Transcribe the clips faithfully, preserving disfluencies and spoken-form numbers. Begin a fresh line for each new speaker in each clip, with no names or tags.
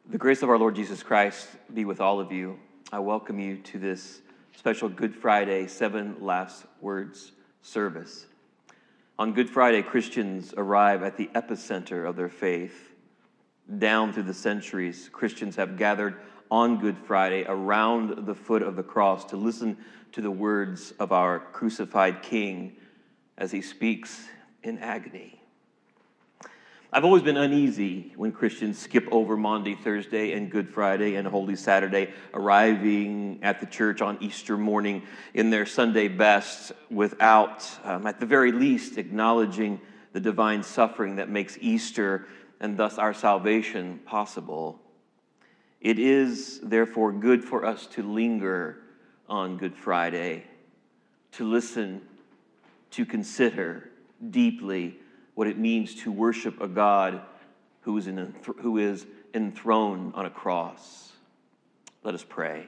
The grace of our Lord Jesus Christ be with all of you. I welcome you to this special Good Friday Seven Last Words service. On Good Friday, Christians arrive at the epicenter of their faith. Down through the centuries, Christians have gathered on Good Friday around the foot of the cross to listen to the words of our crucified King as he speaks in agony. I've always been uneasy when Christians skip over Maundy Thursday and Good Friday and Holy Saturday, arriving at the church on Easter morning in their Sunday best without, um, at the very least, acknowledging the divine suffering that makes Easter and thus our salvation possible. It is, therefore, good for us to linger on Good Friday, to listen, to consider deeply what it means to worship a God who is, in, who is enthroned on a cross. Let us pray.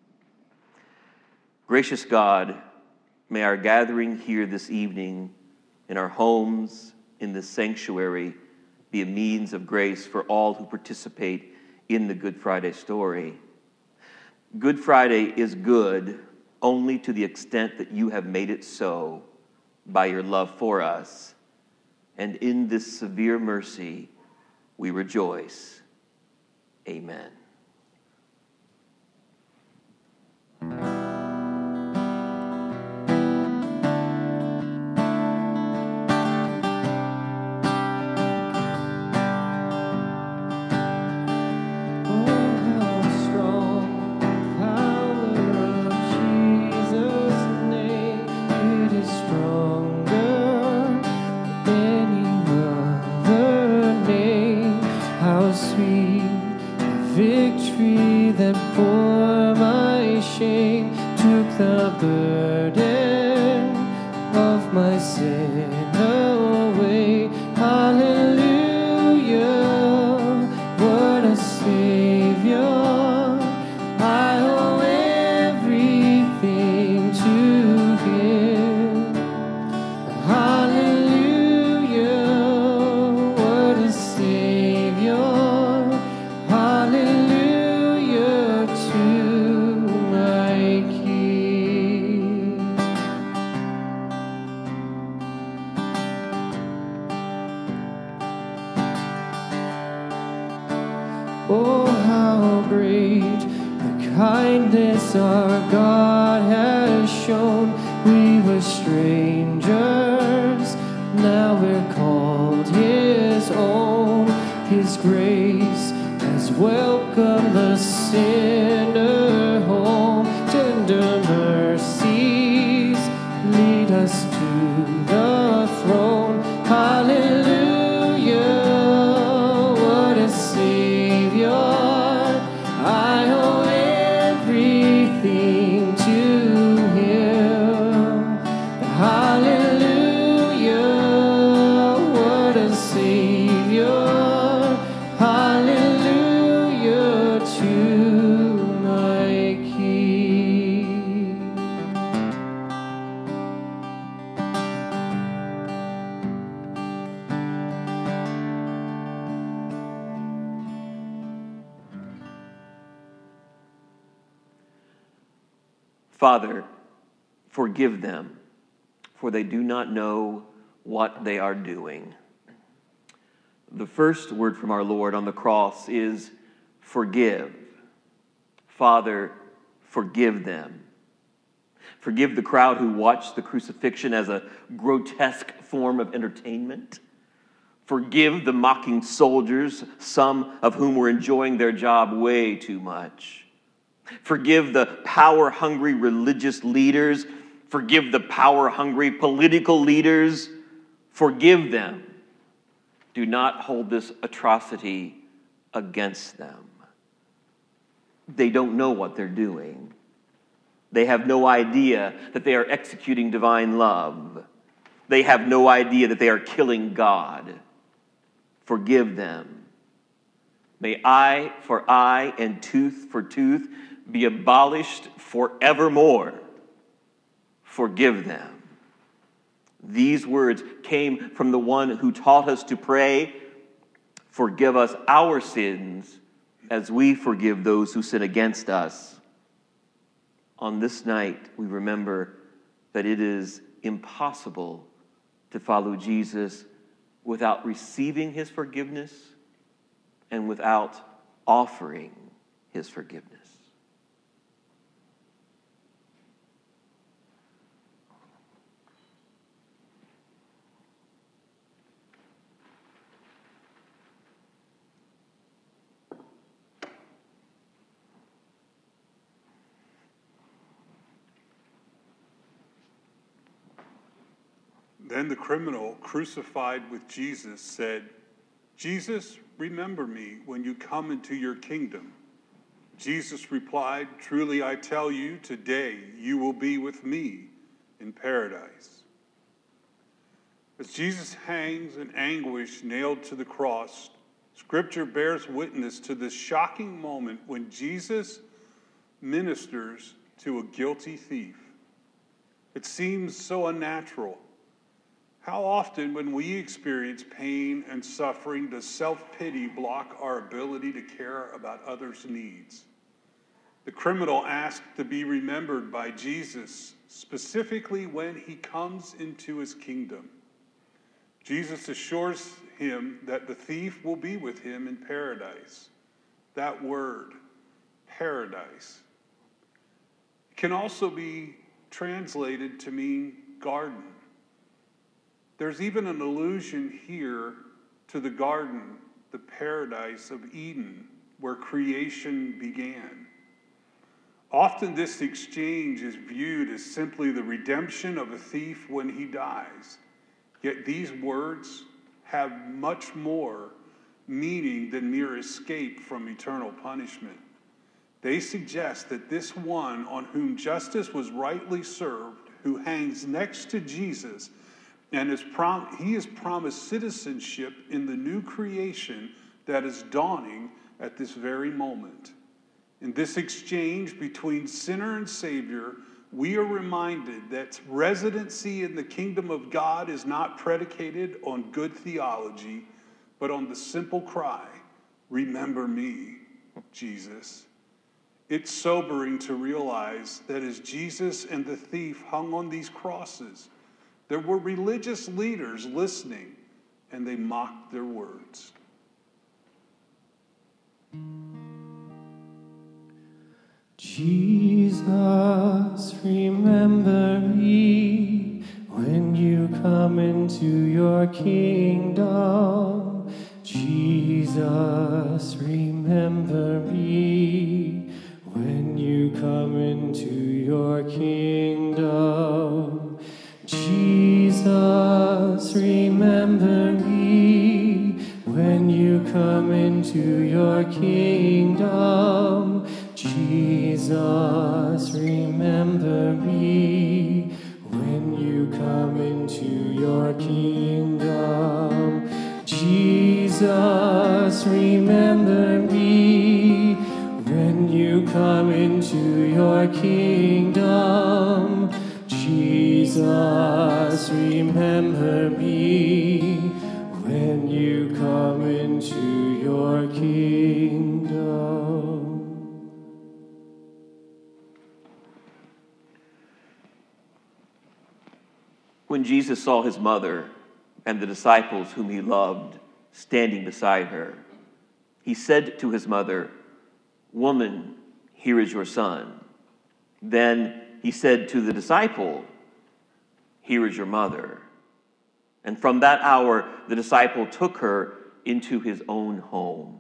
Gracious God, may our gathering here this evening, in our homes, in this sanctuary, be a means of grace for all who participate in the Good Friday story. Good Friday is good only to the extent that you have made it so by your love for us. And in this severe mercy, we rejoice. Amen.
The burden of my sin away. Hallelujah, what a Savior. I owe everything to Him. Hallelujah, what a Savior. Hallelujah to my King. Oh, how great the kindness our God has shown. We were strangers, now we're called His own. His grace has welcomed the sinner home. Tender mercies lead us to the throne. Hallelujah, what a Savior. I owe everything to Him. Hallelujah, what a Savior. Hallelujah to my King.
Father, forgive them, for they do not know what they are doing. The first word from our Lord on the cross is forgive. Father, forgive them. Forgive the crowd who watched the crucifixion as a grotesque form of entertainment. Forgive the mocking soldiers, some of whom were enjoying their job way too much. Forgive the power-hungry religious leaders. Forgive the power-hungry political leaders. Forgive them. Do not hold this atrocity against them. They don't know what they're doing. They have no idea that they are executing divine love. They have no idea that they are killing God. Forgive them. May eye for eye and tooth for tooth be abolished forevermore. Forgive them. These words came from the one who taught us to pray, forgive us our sins as we forgive those who sin against us. On this night, we remember that it is impossible to follow Jesus without receiving his forgiveness and without offering his forgiveness.
Then the criminal crucified with Jesus said, "Jesus, remember me when you come into your kingdom." Jesus replied, "Truly I tell you, today you will be with me in paradise." As Jesus hangs in anguish nailed to the cross, Scripture bears witness to this shocking moment when Jesus ministers to a guilty thief. It seems so unnatural. How often when we experience pain and suffering does self-pity block our ability to care about others' needs? The criminal asked to be remembered by Jesus, specifically when he comes into his kingdom. Jesus assures him that the thief will be with him in paradise. That word, paradise, can also be translated to mean garden. There's even an allusion here to the garden, the paradise of Eden, where creation began. Often this exchange is viewed as simply the redemption of a thief when he dies. Yet these words have much more meaning than mere escape from eternal punishment. They suggest that this one on whom justice was rightly served, who hangs next to Jesus, and is prom- he is promised citizenship in the new creation that is dawning at this very moment. In this exchange between sinner and Savior, we are reminded that residency in the kingdom of God is not predicated on good theology, but on the simple cry, "Remember me, Jesus." It's sobering to realize that as Jesus and the thief hung on these crosses, there were religious leaders listening, and they mocked their words.
Jesus, remember me when you come into your kingdom. Jesus, remember me when you come into your kingdom. Jesus, remember me when you come into your kingdom. Jesus, remember me when you come into your kingdom. Jesus, remember me when you come into your kingdom. Jesus, remember me when you come into your kingdom.
When Jesus saw his mother and the disciples whom he loved standing beside her, he said to his mother, "Woman, here is your son." Then he said to the disciple, "Here is your mother." And from that hour, the disciple took her into his own home.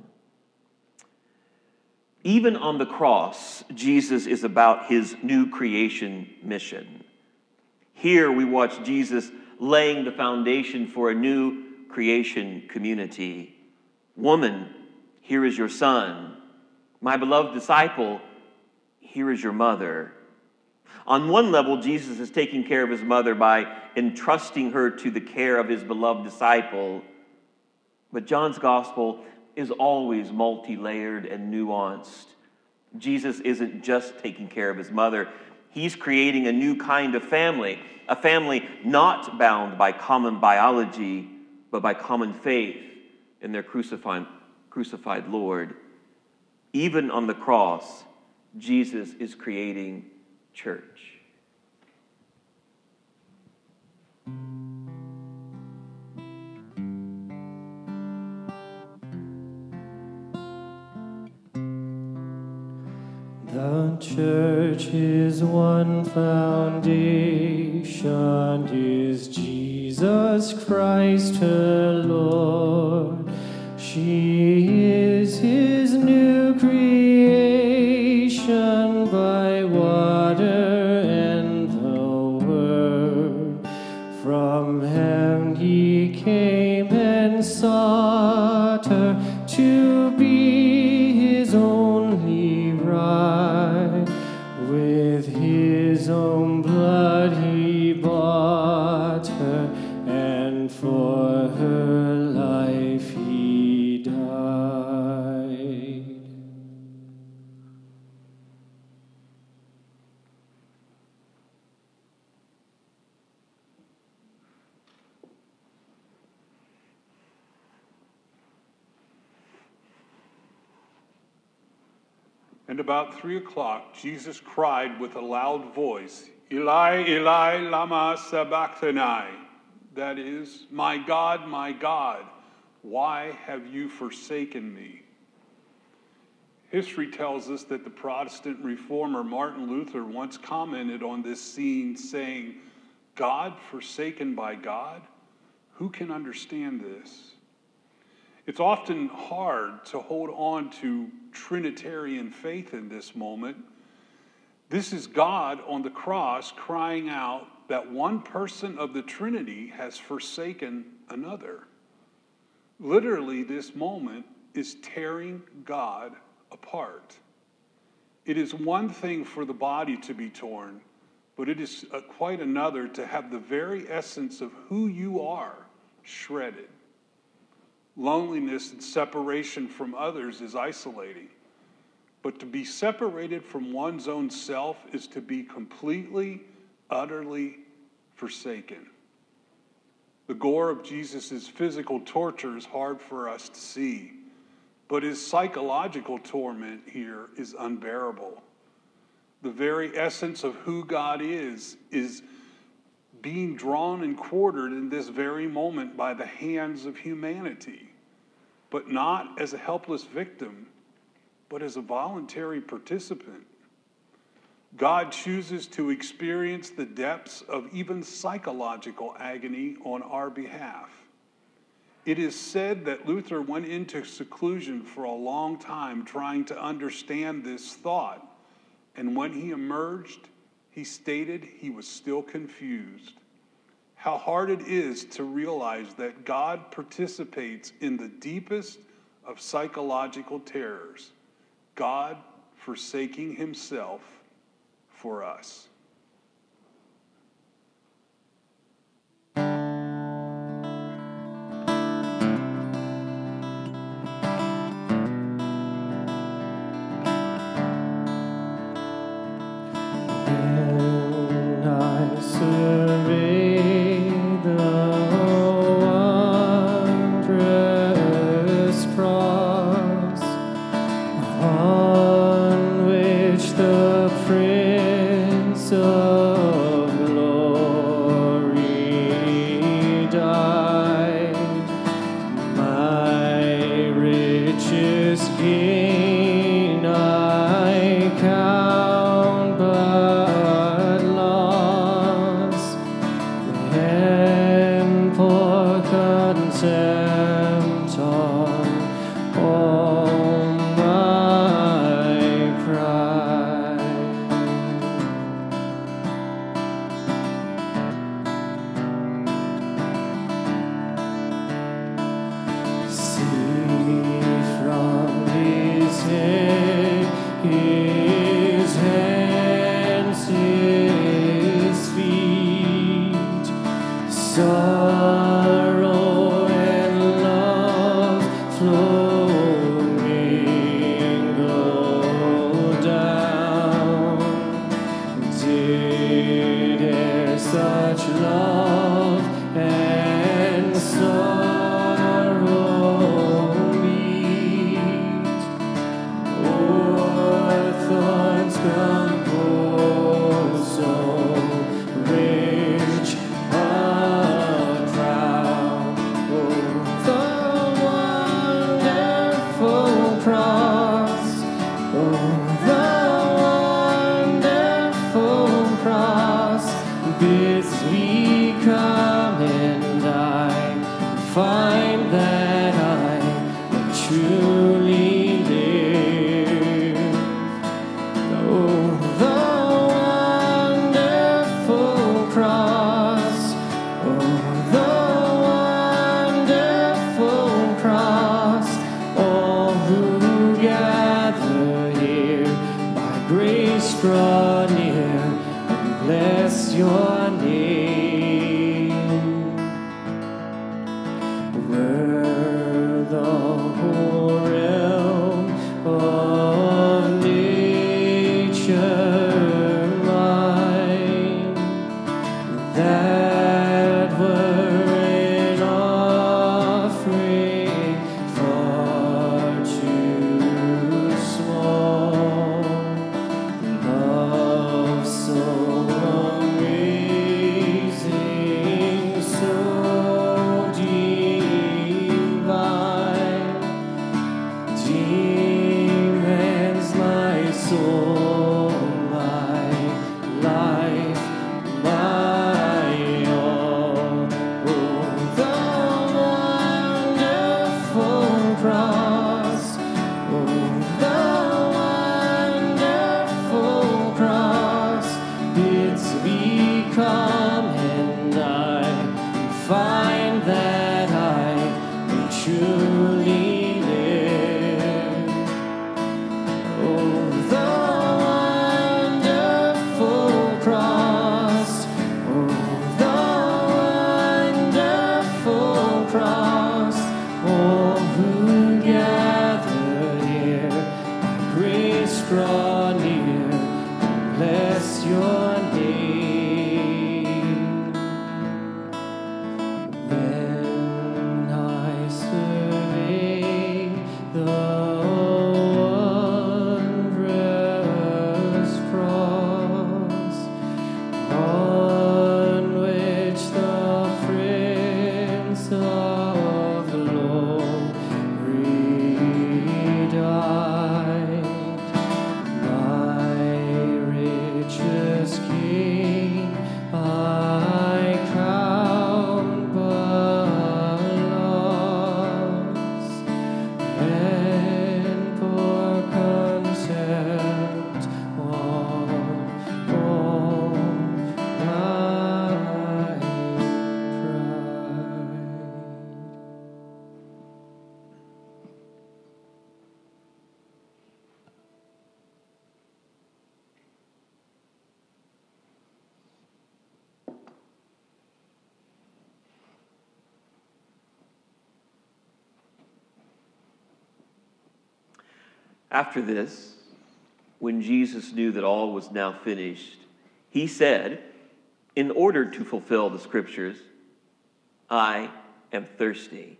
Even on the cross, Jesus is about his new creation mission. Here we watch Jesus laying the foundation for a new creation community. "Woman, here is your son. My beloved disciple, here is your mother." On one level, Jesus is taking care of his mother by entrusting her to the care of his beloved disciple. But John's gospel is always multi-layered and nuanced. Jesus isn't just taking care of his mother. He's creating a new kind of family, a family not bound by common biology, but by common faith in their crucified, crucified Lord. Even on the cross, Jesus is creating church.
The church is one foundation, is Jesus Christ her Lord. She is his new creation by water and the word. From heaven he came and sought her to be his only bride. With his own blood he bought her, and for her life he died.
And about three o'clock, Jesus cried with a loud voice, Eli, Eli, lama sabachthani. That is, my God, my God, why have you forsaken me? History tells us that the Protestant reformer Martin Luther once commented on this scene saying, God forsaken by God? Who can understand this? It's often hard to hold on to Trinitarian faith in this moment. This is God on the cross crying out that one person of the Trinity has forsaken another. Literally, this moment is tearing God apart. It is one thing for the body to be torn, but it is quite another to have the very essence of who you are shredded. Loneliness and separation from others is isolating. But to be separated from one's own self is to be completely, utterly forsaken. The gore of Jesus' physical torture is hard for us to see, but his psychological torment here is unbearable. The very essence of who God is, is being drawn and quartered in this very moment by the hands of humanity, but not as a helpless victim, but as a voluntary participant. God chooses to experience the depths of even psychological agony on our behalf. It is said that Luther went into seclusion for a long time trying to understand this thought, and when he emerged, he stated he was still confused. How hard it is to realize that God participates in the deepest of psychological terrors, God forsaking himself for us.
When I survey the wondrous cross on which the Prince of Glory died, my richest gain I count but loss, and pour contempt on all my pride. See from his demands my soul, my life, my all. Oh, the wonderful cross, oh, the wonderful cross, it's become, and I find that I may truly live. Oh, the wonderful cross, oh, the wonderful cross, all who gather here, grace draw near, bless your name. Then I survey the wondrous cross on which the Prince of Glory died. My richest King, I crown but loss, and pour contempt on all my pride.
After this, when Jesus knew that all was now finished, he said, in order to fulfill the scriptures, I am thirsty.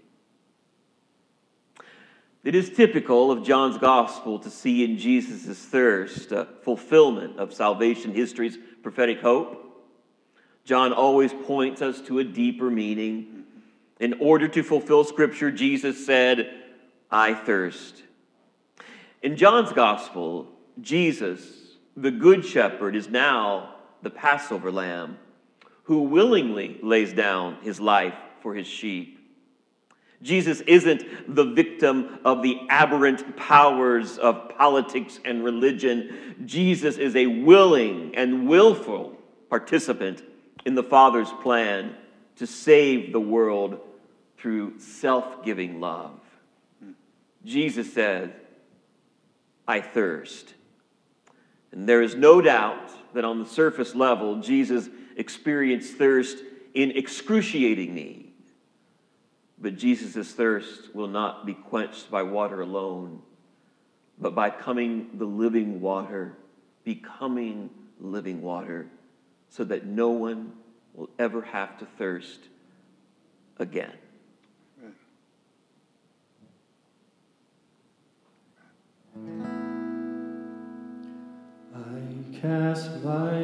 It is typical of John's gospel to see in Jesus' thirst a fulfillment of salvation history's prophetic hope. John always points us to a deeper meaning. In order to fulfill scripture, Jesus said, I thirst. In John's gospel, Jesus, the good shepherd, is now the Passover lamb who willingly lays down his life for his sheep. Jesus isn't the victim of the aberrant powers of politics and religion. Jesus is a willing and willful participant in the Father's plan to save the world through self-giving love. Jesus said, I thirst. And there is no doubt that on the surface level, Jesus experienced thirst in excruciating need. But Jesus' thirst will not be quenched by water alone, but by coming the living water, becoming living water, so that no one will ever have to thirst again.
I cast my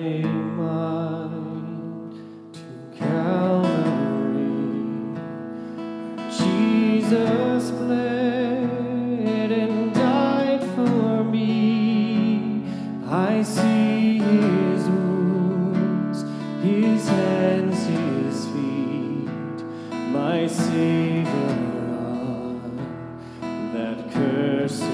mind to Calvary, where Jesus bled and died for me. I see his wounds, his hands, his feet, my Savior on that cursed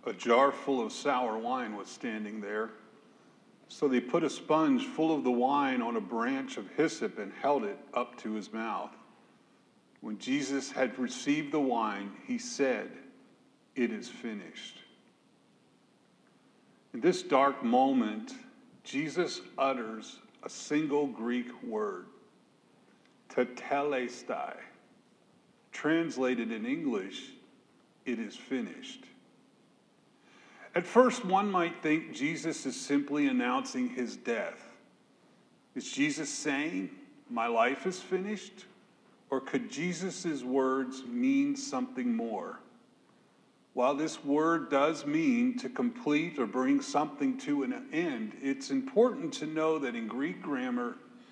a jar full of sour wine was standing there. So they put a sponge full of the wine on a branch of hyssop and held it up to his mouth. When Jesus had received the wine, he said, "It is finished." In this dark moment, Jesus utters a single Greek word, tetelestai. Translated in English, "It is finished." At first, one might think Jesus is simply announcing his death. Is Jesus saying, "My life is finished"? Or could Jesus' words mean something more? While this word does mean to complete or bring something to an end, it's important to know that in Greek grammar,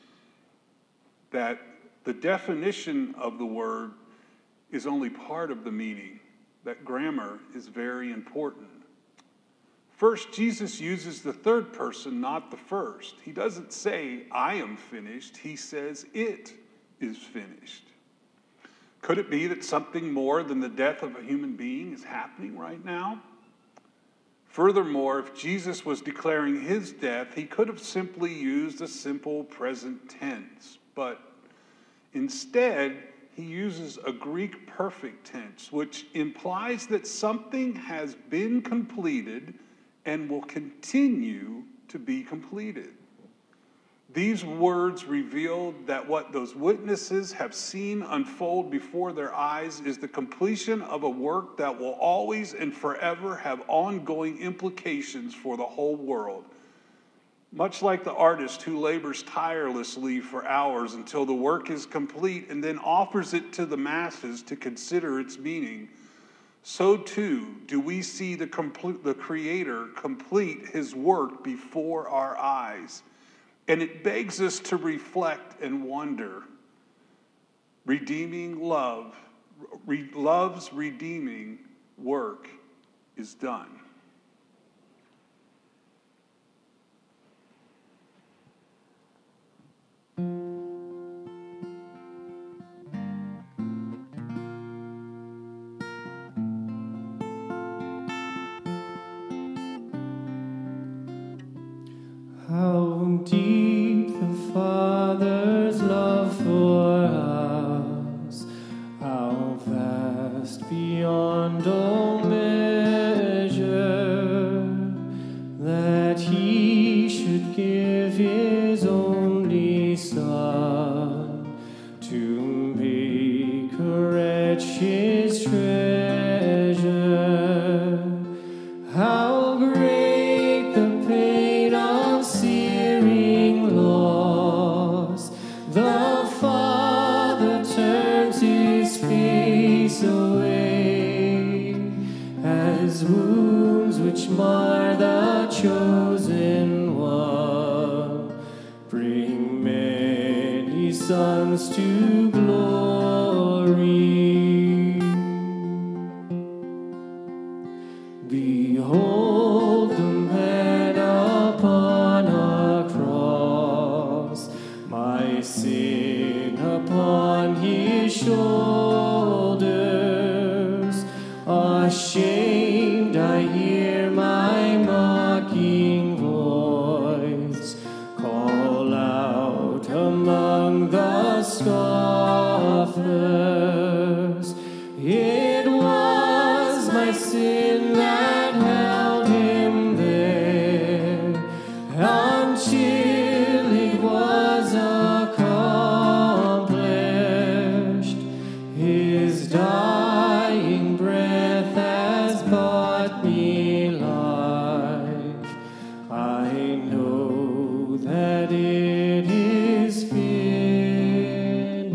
that the definition of the word is only part of the meaning. That grammar is very important. First, Jesus uses the third person, not the first. He doesn't say, "I am finished." He says, "It is finished." Could it be that something more than the death of a human being is happening right now? Furthermore, if Jesus was declaring his death, he could have simply used a simple present tense. But instead, he uses a Greek perfect tense, which implies that something has been completed and will continue to be completed. These words reveal that what those witnesses have seen unfold before their eyes is the completion of a work that will always and forever have ongoing implications for the whole world. Much like the artist who labors tirelessly for hours until the work is complete and then offers it to the masses to consider its meaning, so too do we see the, complete, the Creator complete his work before our eyes. And it begs us to reflect and wonder. Redeeming love, re, love's redeeming work is done.
How deep the Father's love for us, how vast beyond all measure, that he should give his only Son to make a wretch his treasure. How great the pain of searing loss, the Father turns his face away, as wounds which mar the chosen one bring many sons to glory. Behold the man upon a cross, my sin upon his shoulders. Ashamed I hear my mocking voice call out among the scoffers. It was my sin that held him there until it was accomplished. His dying breath has bought me life. I know that it is finished.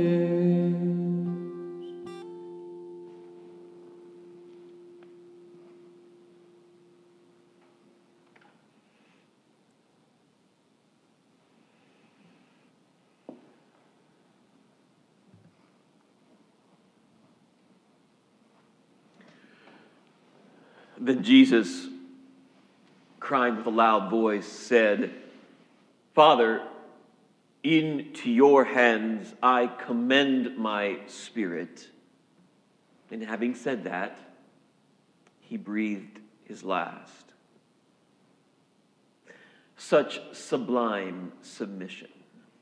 Then Jesus, crying with a loud voice, said, "Father, into your hands I commend my spirit." And having said that, he breathed his last. Such sublime submission.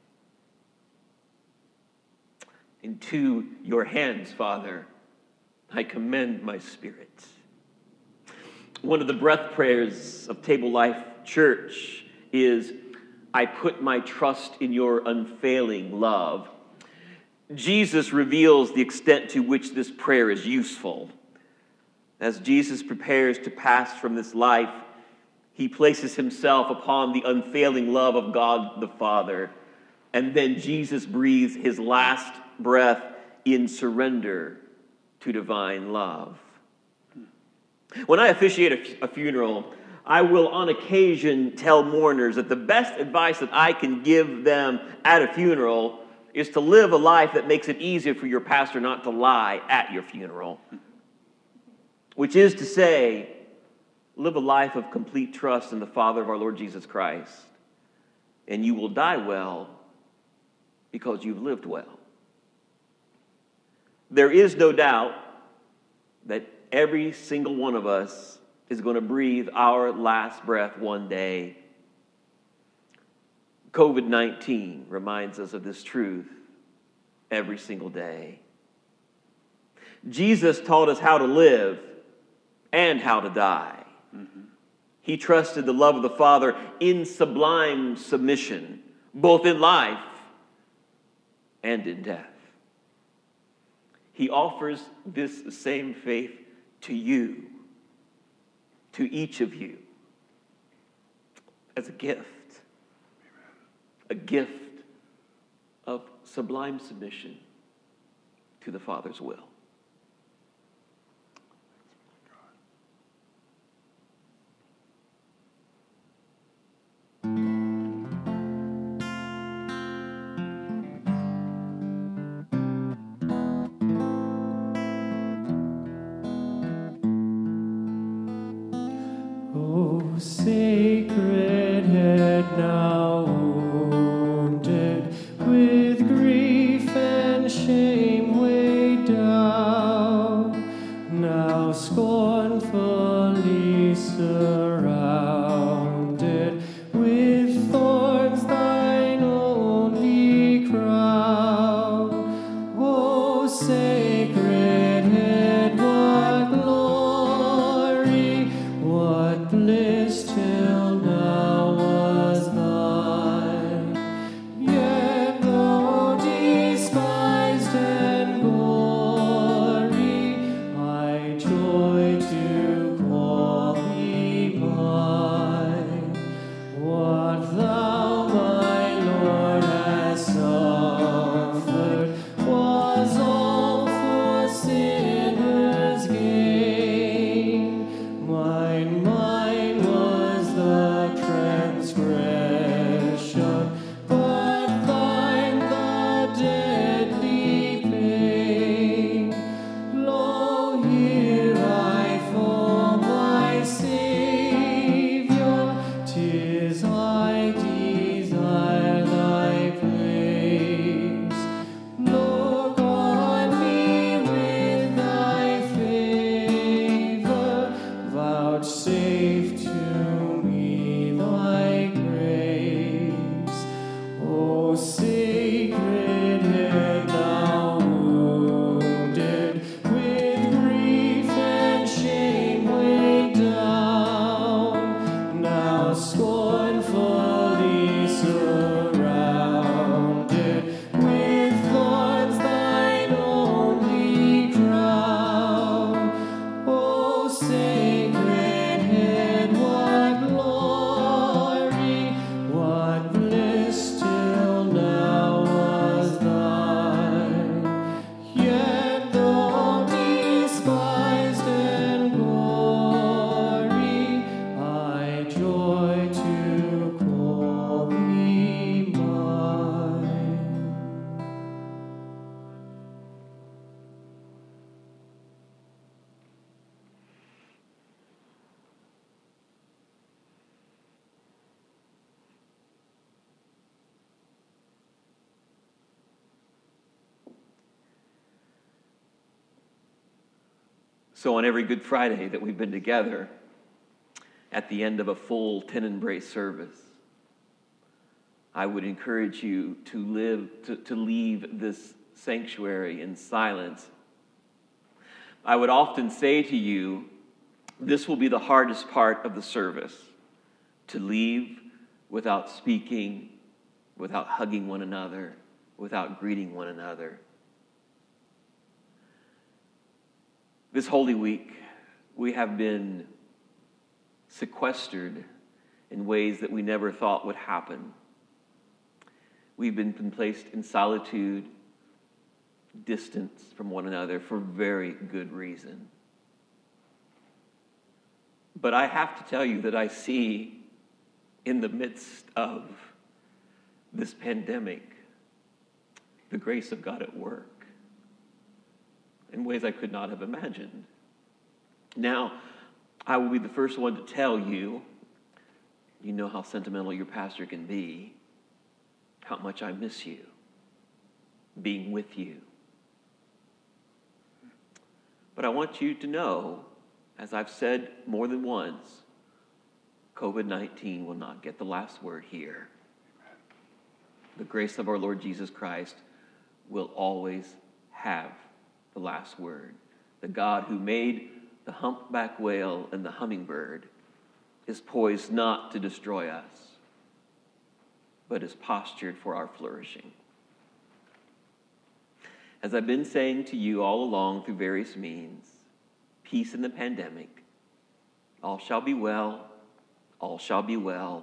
Into your hands, Father, I commend my spirit. One of the breath prayers of Table Life Church is, I put my trust in your unfailing love. Jesus reveals the extent to which this prayer is useful. As Jesus prepares to pass from this life, he places himself upon the unfailing love of God the Father, and then Jesus breathes his last breath in surrender to divine love. When I officiate a, a funeral, I will on occasion tell mourners that the best advice that I can give them at a funeral is to live a life that makes it easier for your pastor not to lie at your funeral. Which is to say, live a life of complete trust in the Father of our Lord Jesus Christ, and you will die well because you've lived well. There is no doubt that every single one of us is going to breathe our last breath one day. covid nineteen reminds us of this truth every single day. Jesus taught us how to live and how to die. Mm-hmm. He trusted the love of the Father in sublime submission, both in life and in death. He offers this same faith to you, to each of you, as a gift, a gift of sublime submission to the Father's will.
Sacred head now wounded, with grief and shame weighed down, now scornfully surrounded, with thorns thine only crown. O sacred head, what glory, what bliss till now was thine. Yet though despised and gory, I joy to call thee mine. What thou, my Lord, hast suffered was all for sinners' gain. Mine, mine was the transgression, but thine the deadly pain. Lo, here I fall, my Savior, 'tis I desire thy praise. Look on me with thy favor, vouchsafe to me thy grace. O sacred head now wounded, with grief and shame weighed down, now scornfully surrounded, with thorns thine only crown. O sacred head, what glory, what bliss till now was thine. Yet though despised and gory, I joy to call thee mine.
So on every Good Friday that we've been together, at the end of a full Tenebrae service. I would encourage you to live, to, to leave this sanctuary in silence. I would often say to you, this will be the hardest part of the service, to leave without speaking, without hugging one another, without greeting one another. This Holy Week, we have been sequestered in ways that we never thought would happen. We've been placed in solitude, distance from one another for very good reason. But I have to tell you that I see in the midst of this pandemic the grace of God at work in ways I could not have imagined. Now, I will be the first one to tell you, you know how sentimental your pastor can be, how much I miss you, being with you. But I want you to know, as I've said more than once, covid nineteen will not get the last word here. The grace of our Lord Jesus Christ will always have the last word. The God who made the humpback whale and the hummingbird is poised not to destroy us, but is postured for our flourishing. As I've been saying to you all along through various means, peace in the pandemic, all shall be well, all shall be well,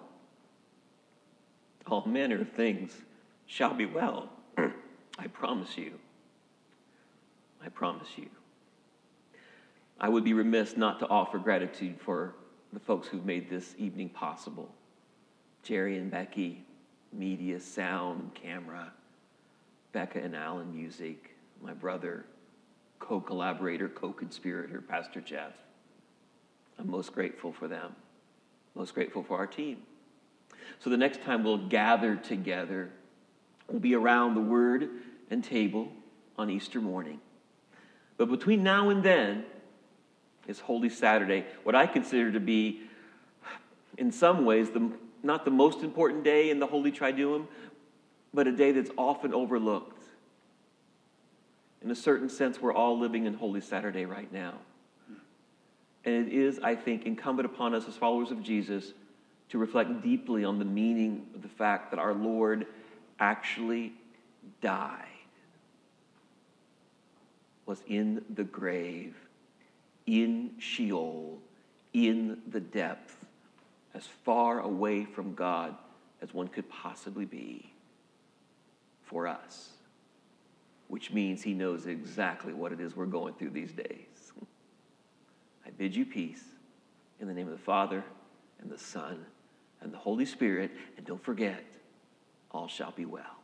all manner of things shall be well. I promise you. I promise you. I would be remiss not to offer gratitude for the folks who've made this evening possible. Jerry and Becky, media, sound, camera. Becca and Alan, music. My brother, co-collaborator, co-conspirator, Pastor Jeff. I'm most grateful for them. Most grateful for our team. So the next time we'll gather together, we'll be around the Word and table on Easter morning. But between now and then is Holy Saturday, what I consider to be, in some ways, the, not the most important day in the Holy Triduum, but a day that's often overlooked. In a certain sense, we're all living in Holy Saturday right now. And it is, I think, incumbent upon us as followers of Jesus to reflect deeply on the meaning of the fact that our Lord actually died, was in the grave, in Sheol, in the depth, as far away from God as one could possibly be for us, which means he knows exactly what it is we're going through these days. I bid you peace in the name of the Father and the Son and the Holy Spirit, and don't forget, all shall be well.